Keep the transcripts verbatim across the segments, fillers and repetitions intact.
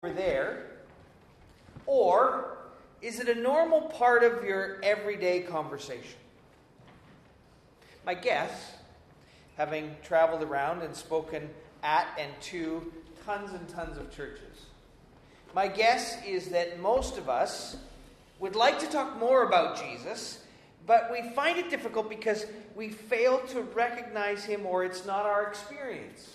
there? Or is it a normal part of your everyday conversation? My guess, having traveled around and spoken at and to tons and tons of churches, my guess is that most of us would like to talk more about Jesus, but we find it difficult because we fail to recognize him or it's not our experience.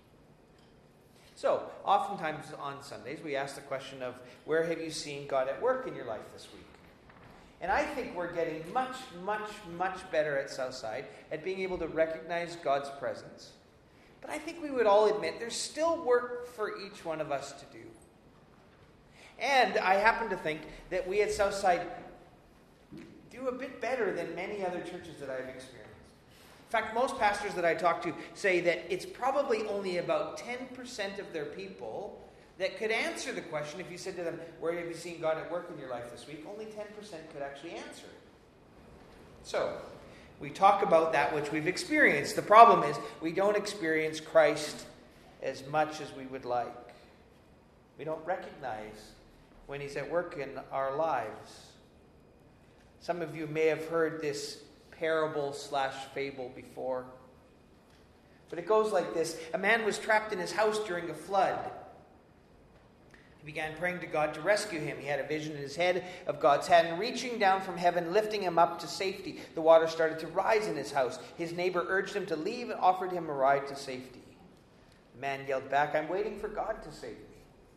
So, oftentimes on Sundays, we ask the question of, where have you seen God at work in your life this week? And I think we're getting much, much, much better at Southside at being able to recognize God's presence. But I think we would all admit there's still work for each one of us to do. And I happen to think that we at Southside do a bit better than many other churches that I've experienced. In fact, most pastors that I talk to say that it's probably only about ten percent of their people that could answer the question. If you said to them, where have you seen God at work in your life this week? Only ten percent could actually answer it. So, we talk about that which we've experienced. The problem is we don't experience Christ as much as we would like. We don't recognize when he's at work in our lives. Some of you may have heard this parable slash fable before. But it goes like this. A man was trapped in his house during a flood. He began praying to God to rescue him. He had a vision in his head of God's hand reaching down from heaven, lifting him up to safety. The water started to rise in his house. His neighbor urged him to leave and offered him a ride to safety. The man yelled back, "I'm waiting for God to save me."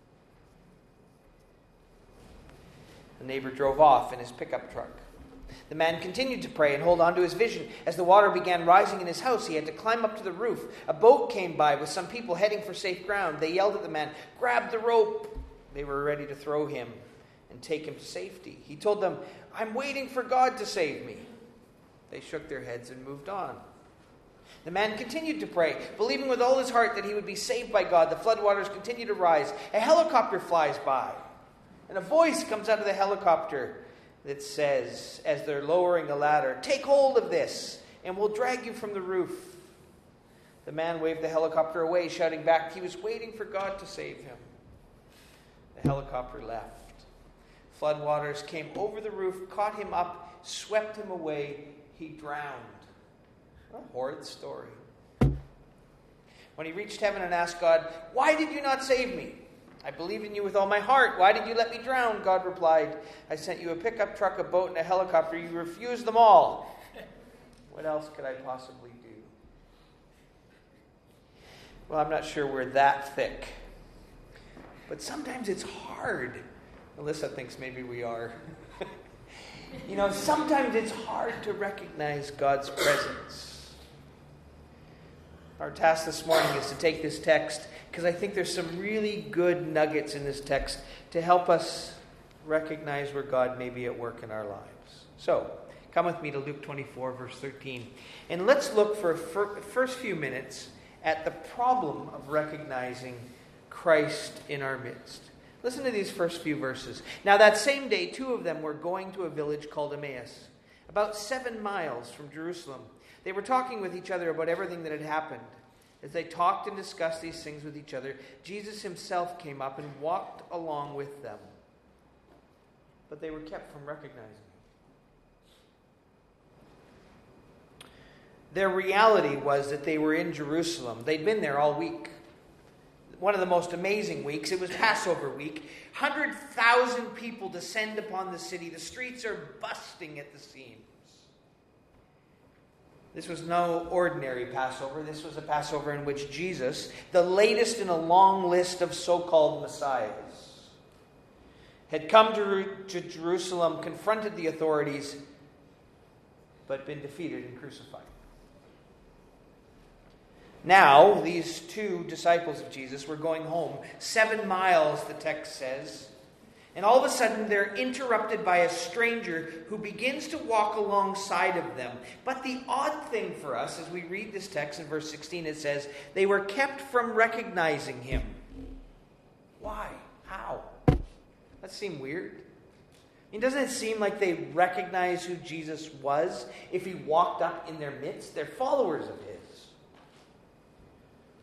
The neighbor drove off in his pickup truck. The man continued to pray and hold on to his vision. As the water began rising in his house, he had to climb up to the roof. A boat came by with some people heading for safe ground. They yelled at the man, "Grab the rope." They were ready to throw him and take him to safety. He told them, "I'm waiting for God to save me." They shook their heads and moved on. The man continued to pray, believing with all his heart that he would be saved by God. The floodwaters continued to rise. A helicopter flies by, and a voice comes out of the helicopter that says, as they're lowering the ladder, "Take hold of this, and we'll drag you from the roof." The man waved the helicopter away, shouting back he was waiting for God to save him. The helicopter left. Floodwaters came over the roof, caught him up, swept him away. He drowned. What a horrid story. When he reached heaven and asked God, "Why did you not save me?" "I believed in you with all my heart. Why did you let me drown?" God replied, "I sent you a pickup truck, a boat, and a helicopter. You refused them all. What else could I possibly do?" Well, I'm not sure we're that thick. But sometimes it's hard. Alyssa thinks maybe we are. You know, sometimes it's hard to recognize God's presence. Our task this morning is to take this text, because I think there's some really good nuggets in this text to help us recognize where God may be at work in our lives. So, come with me to Luke twenty-four, verse thirteen. And let's look for a first few minutes at the problem of recognizing Christ in our midst. Listen to these first few verses. Now that same day, two of them were going to a village called Emmaus, about seven miles from Jerusalem. They were talking with each other about everything that had happened. As they talked and discussed these things with each other, Jesus himself came up and walked along with them. But they were kept from recognizing him. Their reality was that they were in Jerusalem. They'd been there all week. One of the most amazing weeks. It was Passover week. one hundred thousand people descend upon the city. The streets are busting at the seams. This was no ordinary Passover. This was a Passover in which Jesus, the latest in a long list of so-called messiahs, had come to, to Jerusalem, confronted the authorities, but been defeated and crucified. Now, these two disciples of Jesus were going home, seven miles, the text says. And all of a sudden, they're interrupted by a stranger who begins to walk alongside of them. But the odd thing for us, as we read this text in verse sixteen, it says, they were kept from recognizing him. Why? How? That seems weird. I mean, doesn't it seem like they recognize who Jesus was if he walked up in their midst? They're followers of his.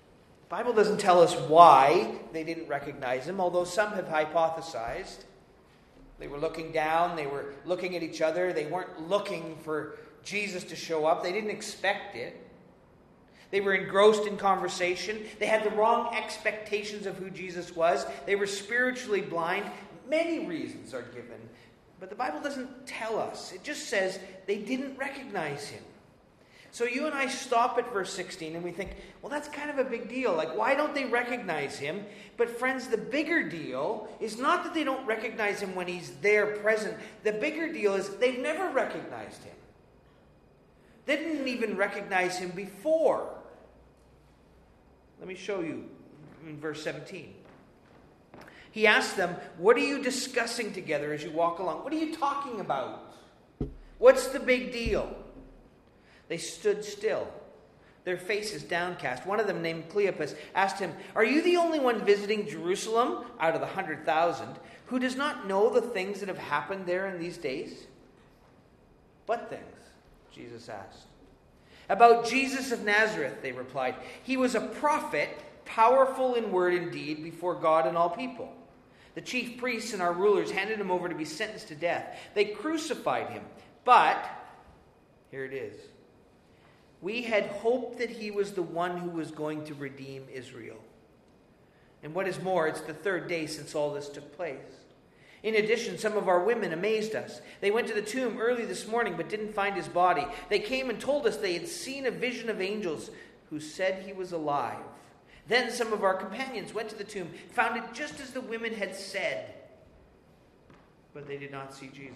The Bible doesn't tell us why they didn't recognize him, although some have hypothesized. They were looking down, they were looking at each other, they weren't looking for Jesus to show up, they didn't expect it. They were engrossed in conversation, they had the wrong expectations of who Jesus was, they were spiritually blind. Many reasons are given, but the Bible doesn't tell us. It just says they didn't recognize him. So you and I stop at verse sixteen and we think, well, that's kind of a big deal. Like, why don't they recognize him? But friends, the bigger deal is not that they don't recognize him when he's there present. The bigger deal is they've never recognized him. They didn't even recognize him before. Let me show you in verse seventeen. He asked them, what are you discussing together as you walk along? What are you talking about? What's the big deal? They stood still, their faces downcast. One of them, named Cleopas, asked him, are you the only one visiting Jerusalem out of the hundred thousand who does not know the things that have happened there in these days? What things? Jesus asked. About Jesus of Nazareth, they replied. He was a prophet, powerful in word and deed before God and all people. The chief priests and our rulers handed him over to be sentenced to death. They crucified him. But, here it is. We had hoped that he was the one who was going to redeem Israel. And what is more, it's the third day since all this took place. In addition, some of our women amazed us. They went to the tomb early this morning but didn't find his body. They came and told us they had seen a vision of angels who said he was alive. Then some of our companions went to the tomb, found it just as the women had said, but they did not see Jesus.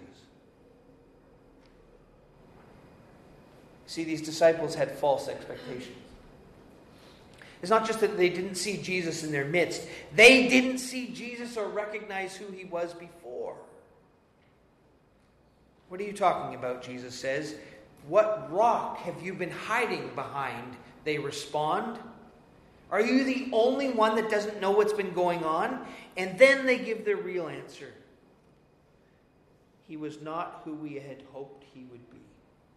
See, these disciples had false expectations. It's not just that they didn't see Jesus in their midst. They didn't see Jesus or recognize who he was before. What are you talking about, Jesus says. What rock have you been hiding behind? They respond. Are you the only one that doesn't know what's been going on? And then they give their real answer. He was not who we had hoped he would be.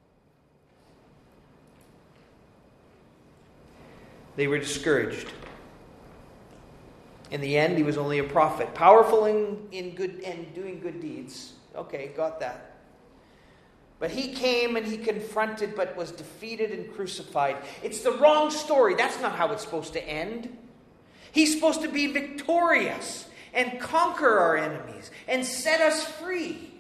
They were discouraged. In the end, he was only a prophet, powerful in, in good and doing good deeds. Okay, got that. But he came and he confronted, but was defeated and crucified. It's the wrong story. That's not how it's supposed to end. He's supposed to be victorious and conquer our enemies and set us free.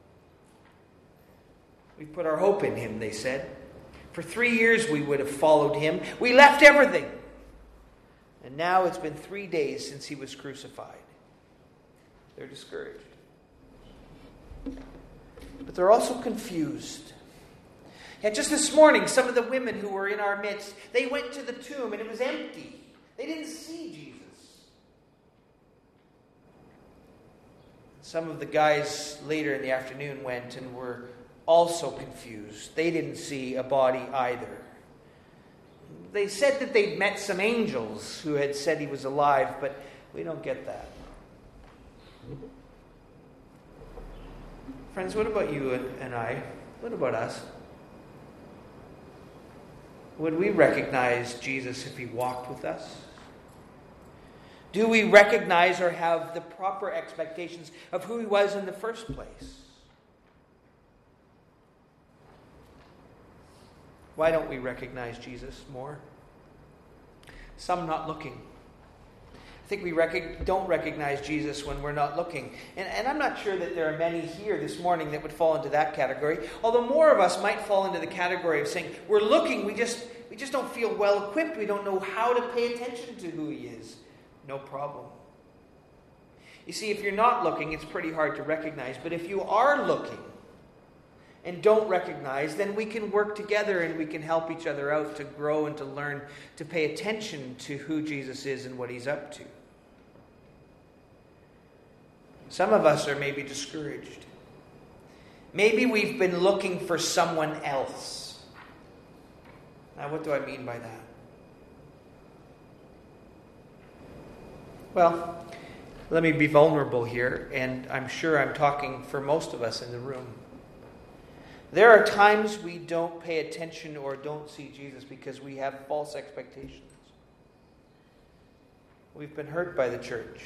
We put our hope in him, they said. For three years we would have followed him. We left everything. And now it's been three days since he was crucified. They're discouraged. But they're also confused. Yeah, just this morning, some of the women who were in our midst, they went to the tomb and it was empty. They didn't see Jesus. Some of the guys later in the afternoon went and were also confused. They didn't see a body either. They said that they'd met some angels who had said he was alive, but we don't get that. Friends, what about you and I? What about us? Would we recognize Jesus if he walked with us? Do we recognize or have the proper expectations of who he was in the first place? Why don't we recognize Jesus more? Some not looking. I think we rec- don't recognize Jesus when we're not looking. And, and I'm not sure that there are many here this morning that would fall into that category. Although more of us might fall into the category of saying, we're looking, we just, we just don't feel well equipped. We don't know how to pay attention to who he is. No problem. You see, if you're not looking, it's pretty hard to recognize. But if you are looking, and don't recognize, then we can work together and we can help each other out to grow and to learn to pay attention to who Jesus is and what he's up to. Some of us are maybe discouraged. Maybe we've been looking for someone else. Now, what do I mean by that? Well, let me be vulnerable here, and I'm sure I'm talking for most of us in the room. There are times we don't pay attention or don't see Jesus because we have false expectations. We've been hurt by the church.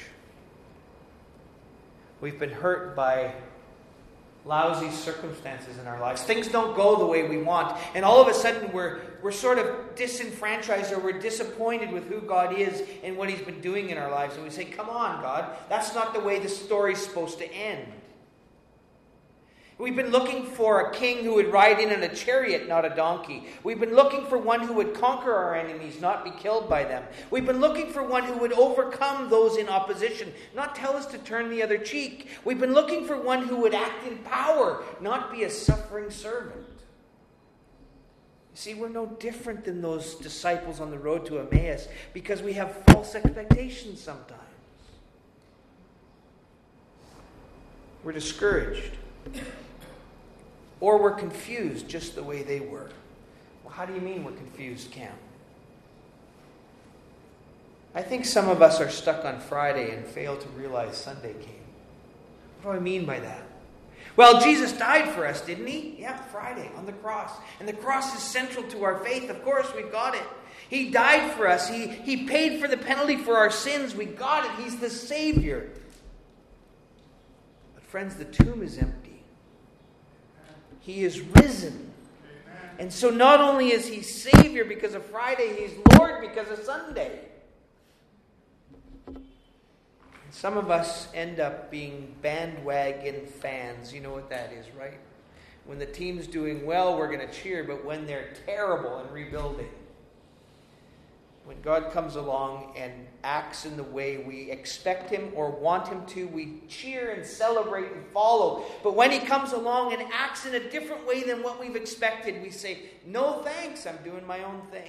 We've been hurt by lousy circumstances in our lives. Things don't go the way we want. And all of a sudden we're, we're sort of disenfranchised, or we're disappointed with who God is and what He's been doing in our lives. And we say, come on, God, that's not the way the story's supposed to end. We've been looking for a king who would ride in on a chariot, not a donkey. We've been looking for one who would conquer our enemies, not be killed by them. We've been looking for one who would overcome those in opposition, not tell us to turn the other cheek. We've been looking for one who would act in power, not be a suffering servant. You see, we're no different than those disciples on the road to Emmaus, because we have false expectations sometimes. We're discouraged. Or we're confused just the way they were. Well, how do you mean we're confused, Cam? I think some of us are stuck on Friday and fail to realize Sunday came. What do I mean by that? Well, Jesus died for us, didn't He? Yeah, Friday on the cross. And the cross is central to our faith. Of course, we've got it. He died for us. He, he paid for the penalty for our sins. We got it. He's the Savior. But friends, the tomb is empty. He is risen. And so not only is He Savior because of Friday, He's Lord because of Sunday. And some of us end up being bandwagon fans. You know what that is, right? When the team's doing well, we're going to cheer, but when they're terrible and rebuilding, when God comes along and acts in the way we expect Him or want Him to, we cheer and celebrate and follow. But when He comes along and acts in a different way than what we've expected, we say, no thanks, I'm doing my own thing.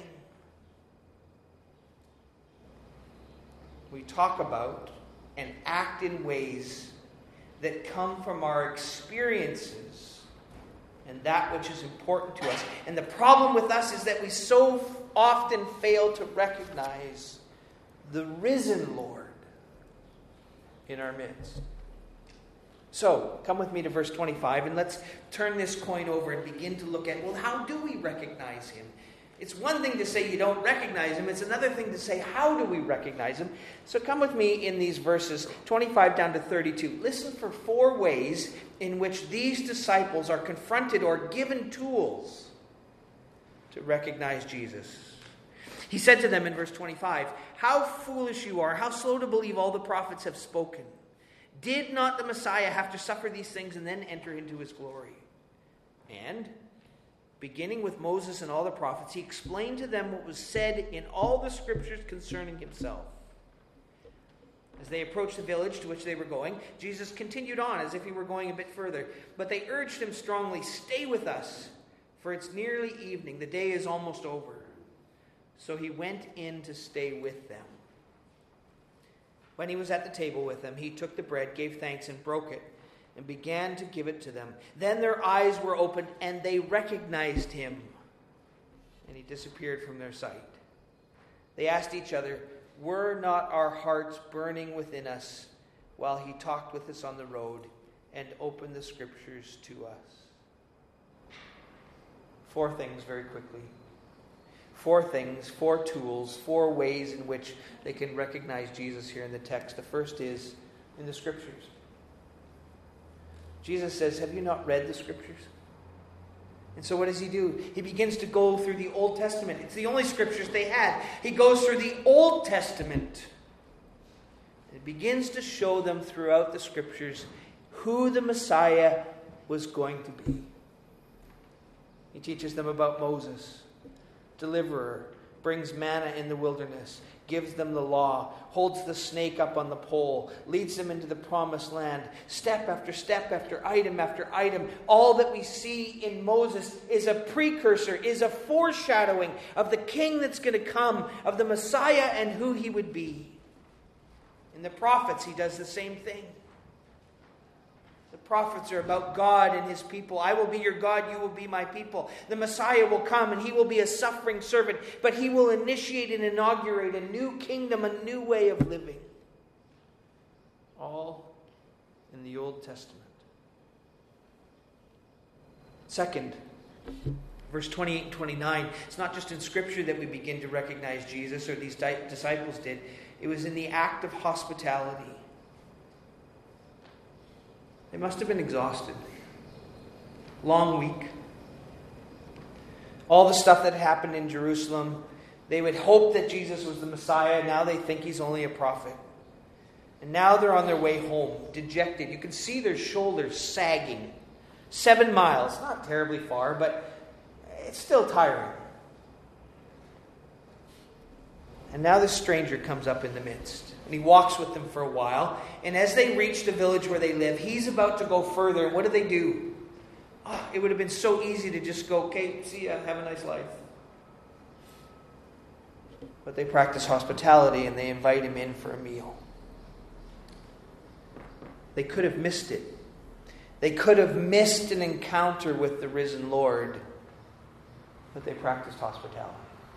We talk about and act in ways that come from our experiences and that which is important to us. And the problem with us is that we so often fail to recognize the risen Lord in our midst. So, come with me to verse twenty-five, and let's turn this coin over and begin to look at, well, how do we recognize Him? It's one thing to say you don't recognize Him. It's another thing to say, how do we recognize Him? So come with me in these verses, twenty-five down to thirty-two. Listen for four ways in which these disciples are confronted or given tools to recognize Jesus. He said to them in verse twenty-five, how foolish you are, how slow to believe all the prophets have spoken. Did not the Messiah have to suffer these things and then enter into His glory? And beginning with Moses and all the prophets, He explained to them what was said in all the scriptures concerning Himself. As they approached the village to which they were going, Jesus continued on as if He were going a bit further. But they urged Him strongly, stay with us, for it's nearly evening. The day is almost over. So He went in to stay with them. When He was at the table with them, He took the bread, gave thanks, and broke it, and began to give it to them. Then their eyes were opened, and they recognized Him. And He disappeared from their sight. They asked each other, were not our hearts burning within us while He talked with us on the road and opened the Scriptures to us? Four things very quickly. Four things, four tools, four ways in which they can recognize Jesus here in the text. The first is in the Scriptures. Jesus says, have you not read the Scriptures? And so what does He do? He begins to go through the Old Testament. It's the only Scriptures they had. He goes through the Old Testament. It begins to show them throughout the Scriptures who the Messiah was going to be. He teaches them about Moses, deliverer, brings manna in the wilderness, gives them the law, holds the snake up on the pole, leads them into the promised land, step after step after item after item. All that we see in Moses is a precursor, is a foreshadowing of the king that's going to come, of the Messiah and who He would be. In the prophets, He does the same thing. The prophets are about God and His people. I will be your God, you will be my people. The Messiah will come and He will be a suffering servant, but He will initiate and inaugurate a new kingdom, a new way of living. All in the Old Testament. Second, verse twenty-eight and twenty-nine, it's not just in Scripture that we begin to recognize Jesus, or these disciples did. It was in the act of hospitality. They must have been exhausted. Long week. All the stuff that happened in Jerusalem. They would hope that Jesus was the Messiah. Now they think he's only a prophet. And now they're on their way home, dejected. You can see their shoulders sagging. Seven miles. Not terribly far, but it's still tiring. And now this stranger comes up in the midst. And he walks with them for a while. And as they reach the village where they live, he's about to go further. What do they do? Oh, it would have been so easy to just go, okay, see ya, have a nice life. But they practice hospitality and they invite him in for a meal. They could have missed it. They could have missed an encounter with the risen Lord. But they practiced hospitality.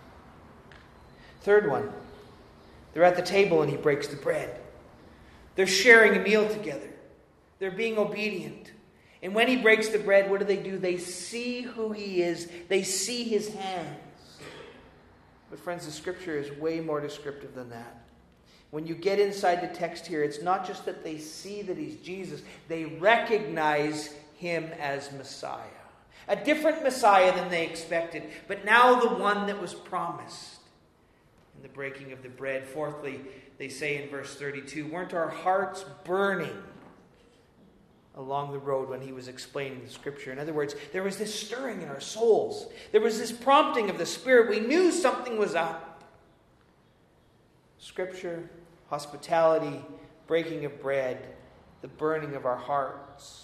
Third one. They're at the table and he breaks the bread. They're sharing a meal together. They're being obedient. And when he breaks the bread, what do they do? They see who he is. They see his hands. But friends, the scripture is way more descriptive than that. When you get inside the text here, it's not just that they see that he's Jesus. They recognize him as Messiah. A different Messiah than they expected, but now the one that was promised. In the breaking of the bread. Fourthly, they say in verse thirty-two, weren't our hearts burning along the road when he was explaining the scripture? In other words, there was this stirring in our souls. There was this prompting of the Spirit. We knew something was up. Scripture, hospitality, breaking of bread, the burning of our hearts.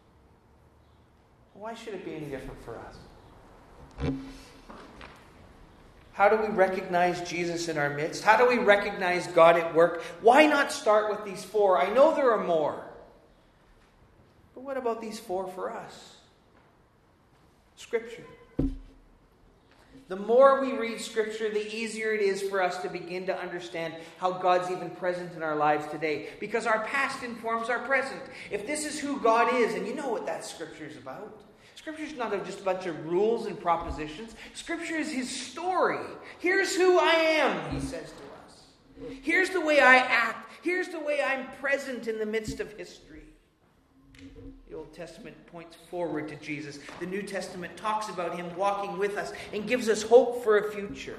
Why should it be any different for us? How do we recognize Jesus in our midst? How do we recognize God at work? Why not start with these four? I know there are more. But what about these four for us? Scripture. The more we read Scripture, the easier it is for us to begin to understand how God's even present in our lives today. Because our past informs our present. If this is who God is, and you know what that Scripture is about. Scripture is not just a bunch of rules and propositions. Scripture is his story. Here's who I am, he says to us. Here's the way I act. Here's the way I'm present in the midst of history. The Old Testament points forward to Jesus. The New Testament talks about him walking with us and gives us hope for a future.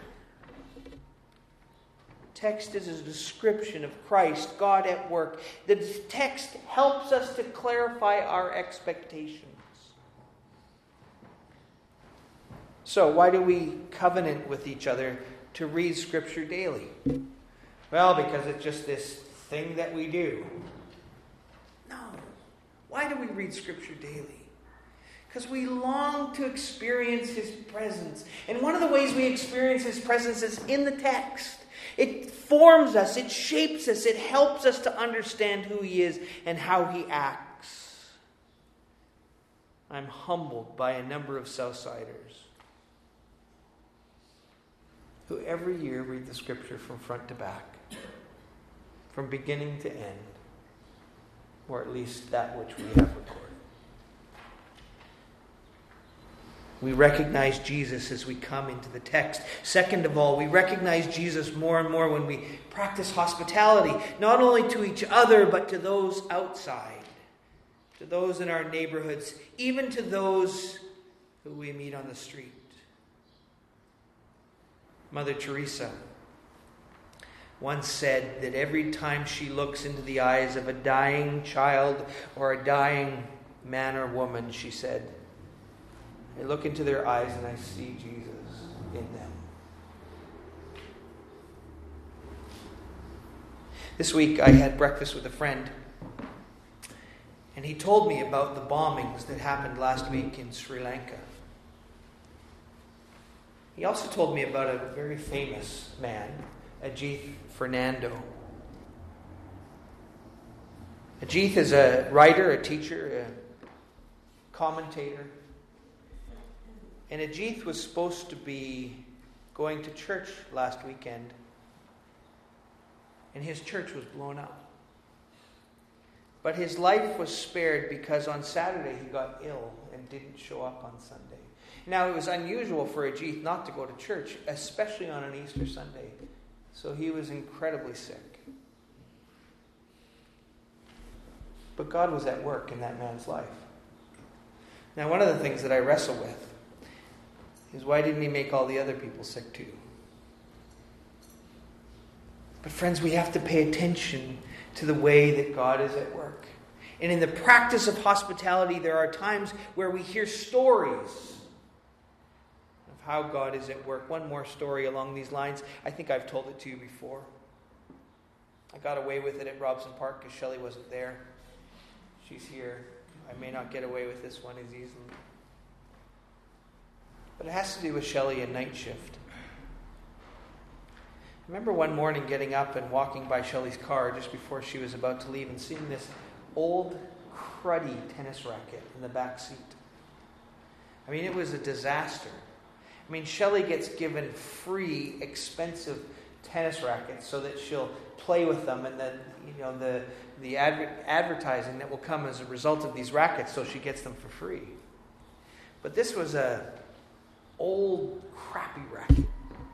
The text is a description of Christ, God at work. The text helps us to clarify our expectations. So, why do we covenant with each other to read Scripture daily? Well, because it's just this thing that we do. No. Why do we read Scripture daily? Because we long to experience his presence. And one of the ways we experience his presence is in the text. It forms us, it shapes us, it helps us to understand who he is and how he acts. I'm humbled by a number of Southsiders who every year read the Scripture from front to back, from beginning to end, or at least that which we have recorded. We recognize Jesus as we come into the text. Second of all, we recognize Jesus more and more when we practice hospitality, not only to each other, but to those outside, to those in our neighborhoods, even to those who we meet on the street. Mother Teresa once said that every time she looks into the eyes of a dying child or a dying man or woman, she said, I look into their eyes and I see Jesus in them. This week I had breakfast with a friend, and he told me about the bombings that happened last week in Sri Lanka. He also told me about a very famous man, Ajith Fernando. Ajith is a writer, a teacher, a commentator. And Ajith was supposed to be going to church last weekend, and his church was blown up. But his life was spared because on Saturday he got ill and didn't show up on Sunday. Now, it was unusual for Ajith not to go to church, especially on an Easter Sunday. So he was incredibly sick. But God was at work in that man's life. Now, one of the things that I wrestle with is, why didn't he make all the other people sick too? But friends, we have to pay attention to the way that God is at work. And in the practice of hospitality, there are times where we hear stories of how God is at work. One more story along these lines. I think I've told it to you before. I got away with it at Robson Park because Shelley wasn't there. She's here. I may not get away with this one as easily. But it has to do with Shelley and night shift. I remember one morning getting up and walking by Shelley's car just before she was about to leave and seeing this old, cruddy tennis racket in the back seat. I mean, it was a disaster. I mean, Shelley gets given free, expensive tennis rackets so that she'll play with them, and then, you know, the the adver- advertising that will come as a result of these rackets, so she gets them for free. But this was a old, crappy racket.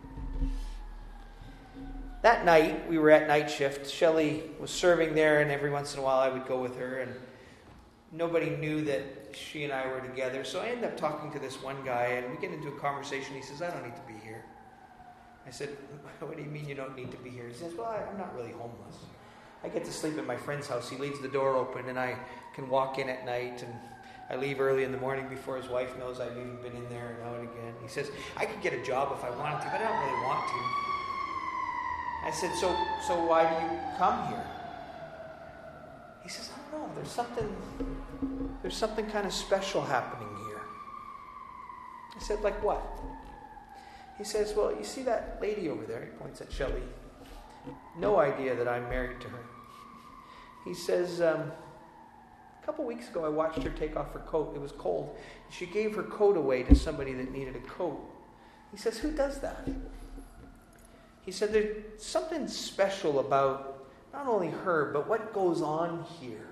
That night, we were at night shift. Shelley was serving there, and every once in a while I would go with her, and nobody knew that she and I were together. So I ended up talking to this one guy, and we get into a conversation. He says, "I don't need to be here." I said, "What do you mean you don't need to be here?" He says, "Well, I'm not really homeless. I get to sleep at my friend's house. He leaves the door open, and I can walk in at night, and I leave early in the morning before his wife knows I've even been in there now and again." He says, "I could get a job if I wanted to, but I don't really want to." I said, so so why do you come here? He says, "I don't know. There's something, there's something kind of special happening here." I said, "Like what?" He says, "Well, you see that lady over there?" He points at Shelley. No idea that I'm married to her. He says, um, a couple weeks ago I watched her take off her coat. It was cold. She gave her coat away to somebody that needed a coat. He says, "Who does that?" He said, "There's something special about not only her, but what goes on here."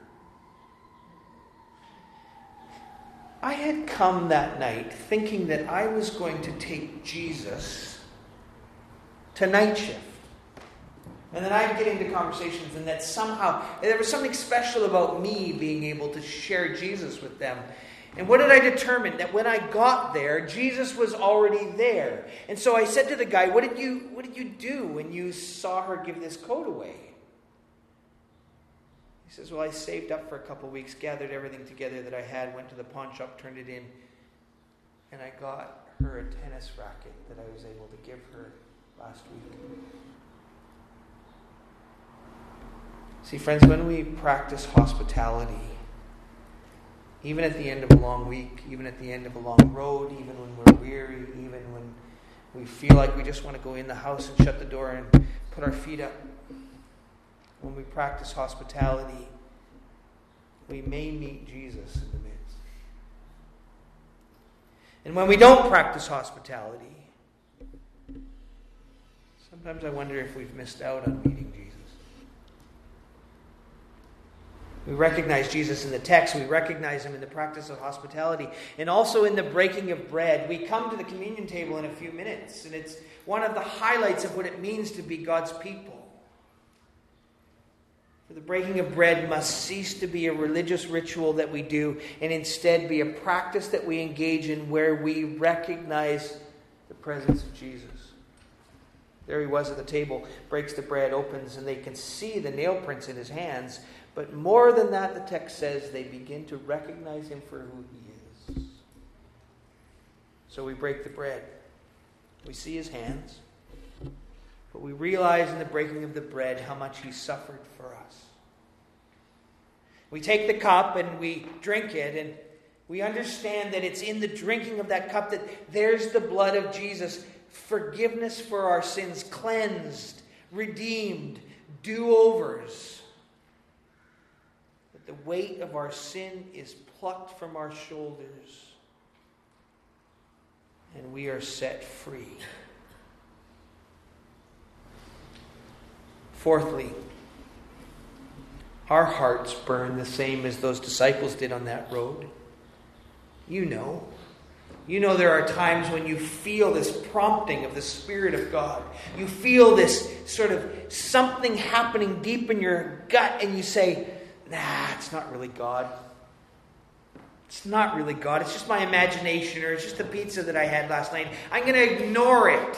I had come that night thinking that I was going to take Jesus to night shift. And then I'd get into conversations, and that somehow there was something special about me being able to share Jesus with them. And what did I determine? That when I got there, Jesus was already there. And so I said to the guy, what did you what did you do when you saw her give this coat away? He says, "Well, I saved up for a couple of weeks, gathered everything together that I had, went to the pawn shop, turned it in, and I got her a tennis racket that I was able to give her last week." See, friends, when we practice hospitality, even at the end of a long week, even at the end of a long road, even when we're weary, even when we feel like we just want to go in the house and shut the door and put our feet up, when we practice hospitality, we may meet Jesus in the midst. And when we don't practice hospitality, sometimes I wonder if we've missed out on meeting Jesus. We recognize Jesus in the text. We recognize him in the practice of hospitality, and also in the breaking of bread. We come to the communion table in a few minutes, and it's one of the highlights of what it means to be God's people. For the breaking of bread must cease to be a religious ritual that we do, and instead be a practice that we engage in where we recognize the presence of Jesus. There he was at the table, breaks the bread, opens, and they can see the nail prints in his hands. But more than that, the text says they begin to recognize him for who he is. So we break the bread. We see his hands. But we realize in the breaking of the bread how much he suffered for us. We take the cup and we drink it, and we understand that it's in the drinking of that cup that there's the blood of Jesus. Forgiveness for our sins, cleansed, redeemed, do-overs. The weight of our sin is plucked from our shoulders, and we are set free. Fourthly, our hearts burn the same as those disciples did on that road. You know. You know there are times when you feel this prompting of the Spirit of God. You feel this sort of something happening deep in your gut, and you say, nah, it's not really God. It's not really God. It's just my imagination, or it's just the pizza that I had last night. I'm going to ignore it.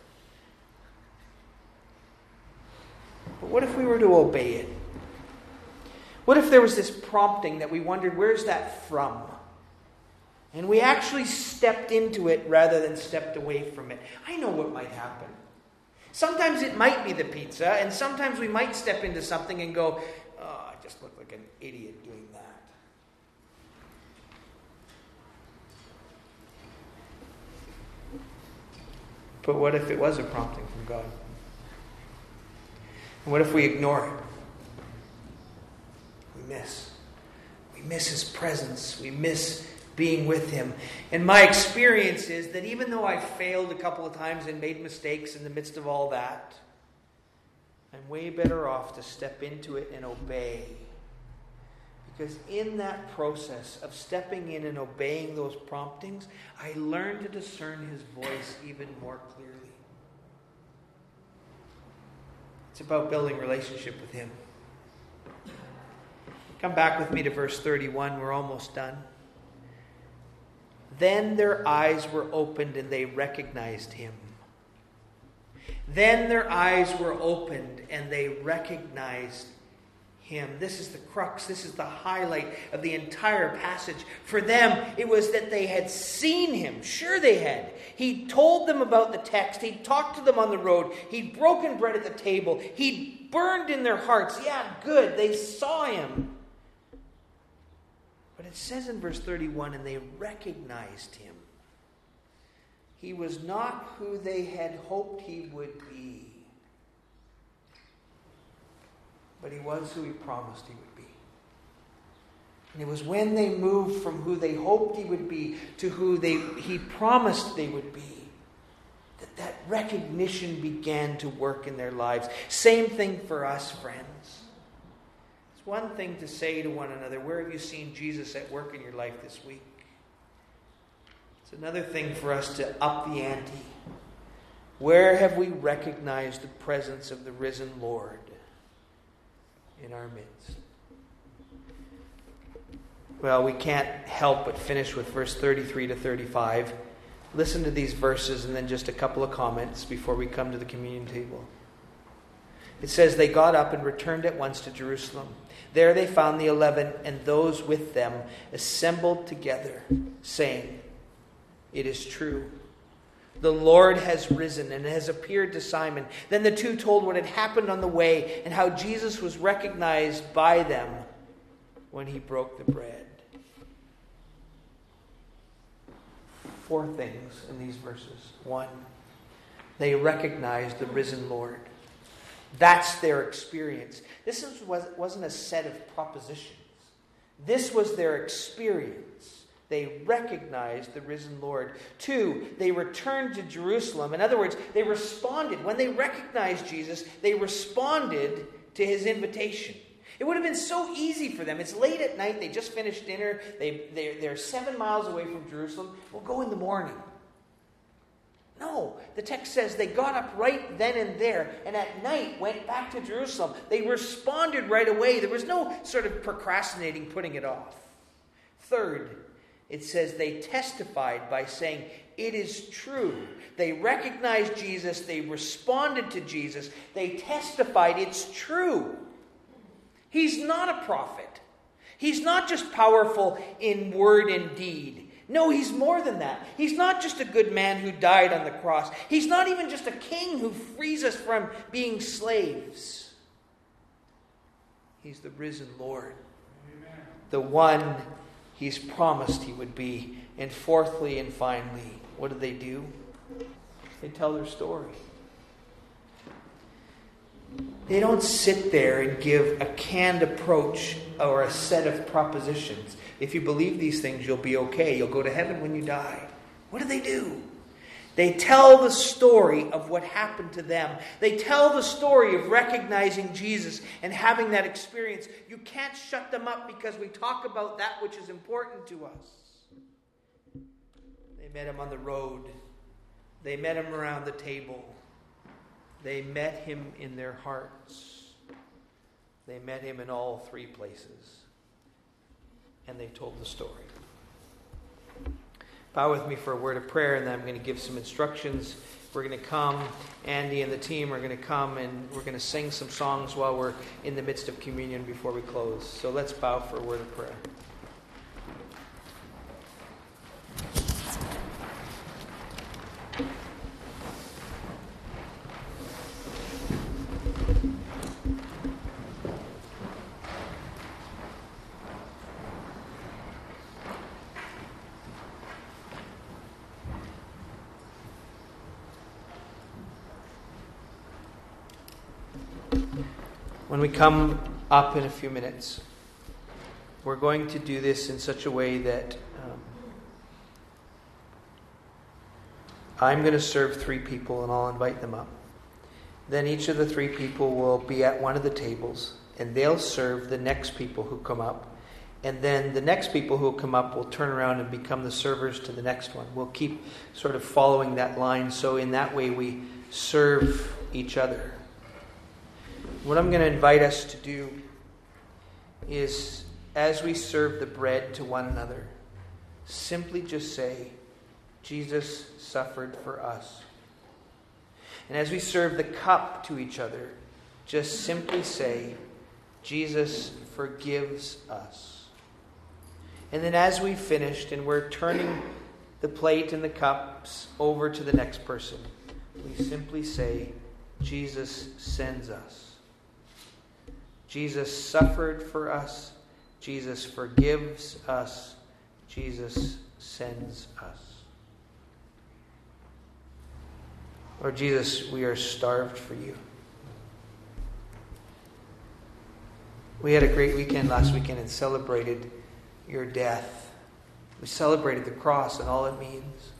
But what if we were to obey it? What if there was this prompting that we wondered, where's that from? And we actually stepped into it rather than stepped away from it. I know what might happen. Sometimes it might be the pizza, and sometimes we might step into something and go, oh, I just look like an idiot doing that. But what if it was a prompting from God? And what if we ignore it? We miss. We miss His presence. We miss being with Him. And my experience is that even though I failed a couple of times and made mistakes in the midst of all that, I'm way better off to step into it and obey. Because in that process of stepping in and obeying those promptings, I learned to discern His voice even more clearly. It's about building relationship with Him. Come back with me to verse thirty-one. We're almost done. Then their eyes were opened and they recognized Him. Then their eyes were opened and they recognized Him. This is the crux. This is the highlight of the entire passage. For them, it was that they had seen Him. Sure they had. He told them about the text. He talked to them on the road. He'd broken bread at the table. He'd burned in their hearts. Yeah, good. They saw Him. But it says in verse thirty-one, and they recognized Him. He was not who they had hoped He would be. But He was who He promised He would be. And it was when they moved from who they hoped He would be to who they He promised they would be that that recognition began to work in their lives. Same thing for us, friends. It's one thing to say to one another, where have you seen Jesus at work in your life this week? It's another thing for us to up the ante. Where have we recognized the presence of the risen Lord in our midst? Well, we can't help but finish with verse thirty-three to thirty-five. Listen to these verses and then just a couple of comments before we come to the communion table. It says, they got up and returned at once to Jerusalem. There they found the eleven and those with them assembled together, saying, it is true. The Lord has risen and has appeared to Simon. Then the two told what had happened on the way and how Jesus was recognized by them when He broke the bread. Four things in these verses. One, they recognized the risen Lord. That's their experience. This was, wasn't a set of propositions. This was their experience. They recognized the risen Lord. Two, they returned to Jerusalem. In other words, they responded. When they recognized Jesus, they responded to His invitation. It would have been so easy for them. It's late at night. They just finished dinner. They, they're, they're seven miles away from Jerusalem. We'll go in the morning. No, the text says they got up right then and there, and at night went back to Jerusalem. They responded right away. There was no sort of procrastinating, putting it off. Third, it says they testified by saying, it is true. They recognized Jesus. They responded to Jesus. They testified, it's true. He's not a prophet. He's not just powerful in word and deed. No, He's more than that. He's not just a good man who died on the cross. He's not even just a king who frees us from being slaves. He's the risen Lord. Amen. The one He's promised He would be. And fourthly and finally, what do they do? They tell their story. They don't sit there and give a canned approach or a set of propositions. If you believe these things, you'll be okay. You'll go to heaven when you die. What do they do? They tell the story of what happened to them. They tell the story of recognizing Jesus and having that experience. You can't shut them up because we talk about that which is important to us. They met Him on the road. They met Him around the table. They met Him in their hearts. They met him in all three places. And they told the story. Bow with me for a word of prayer, and then I'm going to give some instructions. We're going to come, Andy and the team are going to come, and we're going to sing some songs while we're in the midst of communion before we close. So let's bow for a word of prayer. When we come up in a few minutes, we're going to do this in such a way that um, I'm going to serve three people and I'll invite them up. Then each of the three people will be at one of the tables and they'll serve the next people who come up. And then the next people who will come up will turn around and become the servers to the next one. We'll keep sort of following that line, so in that way we serve each other. What I'm going to invite us to do is, as we serve the bread to one another, simply just say, Jesus suffered for us. And as we serve the cup to each other, just simply say, Jesus forgives us. And then as we've finished and we're turning the plate and the cups over to the next person, we simply say, Jesus sends us. Jesus suffered for us. Jesus forgives us. Jesus sends us. Lord Jesus, we are starved for you. We had a great weekend last weekend and celebrated your death. We celebrated the cross and all it means.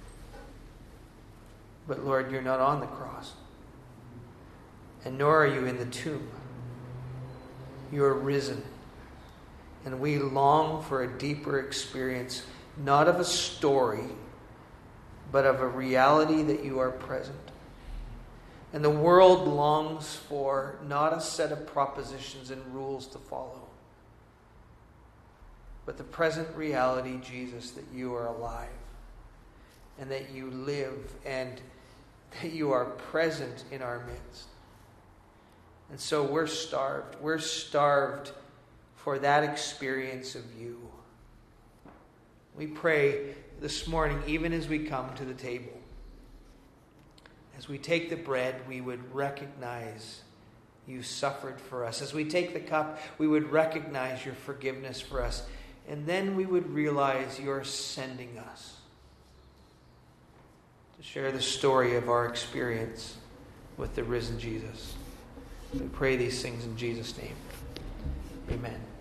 But Lord, you're not on the cross. And nor are you in the tomb. You are risen. And we long for a deeper experience, not of a story, but of a reality that you are present. And the world longs for not a set of propositions and rules to follow, but the present reality, Jesus, that you are alive and that you live and that you are present in our midst. And so we're starved. We're starved for that experience of you. We pray this morning, even as we come to the table, as we take the bread, we would recognize you suffered for us. As we take the cup, we would recognize your forgiveness for us. And then we would realize you're sending us to share the story of our experience with the risen Jesus. We pray these things in Jesus' name. Amen.